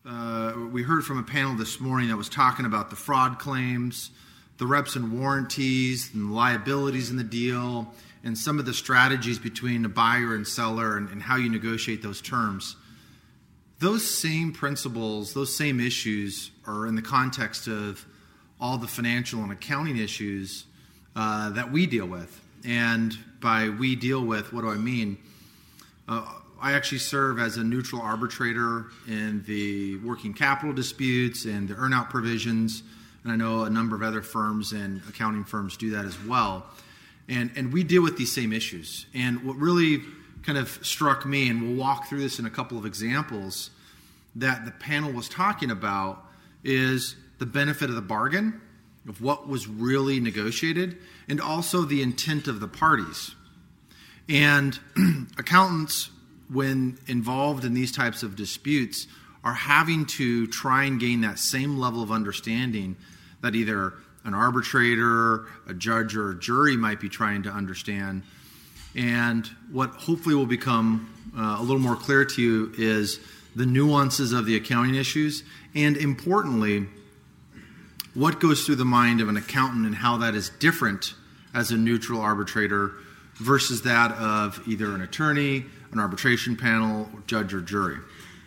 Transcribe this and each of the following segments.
we heard from a panel this morning that was talking about the fraud claims, the reps and warranties, and the liabilities in the deal, and some of the strategies between the buyer and seller and how you negotiate those terms. Those same principles, those same issues are in the context of all the financial and accounting issues that we deal with. And by we deal with, what do I mean? I actually serve as a neutral arbitrator in the working capital disputes and the earnout provisions, and I know a number of other firms and accounting firms do that as well. And we deal with these same issues. And what really kind of struck me, and we'll walk through this in a couple of examples, that the panel was talking about is the benefit of the bargain, of what was really negotiated, and also the intent of the parties. And accountants, when involved in these types of disputes, are having to try and gain that same level of understanding that either an arbitrator, a judge, or a jury might be trying to understand. And what hopefully will become a little more clear to you is the nuances of the accounting issues, and importantly, what goes through the mind of an accountant and how that is different as a neutral arbitrator versus that of either an attorney, an arbitration panel, judge, or jury.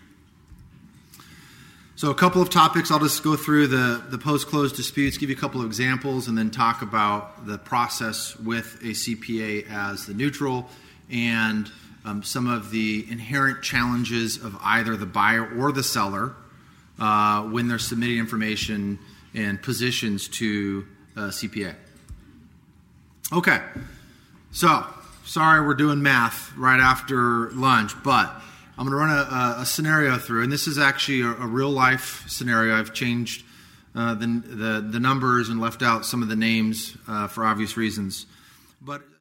So a couple of topics. I'll just go through the post-close disputes, give you a couple of examples, and then talk about the process with a CPA as the neutral and some of the inherent challenges of either the buyer or the seller when they're submitting information and positions to CPA. Okay, so sorry we're doing math right after lunch, but I'm going to run a scenario through, and this is actually a real-life scenario. I've changed the numbers and left out some of the names for obvious reasons. But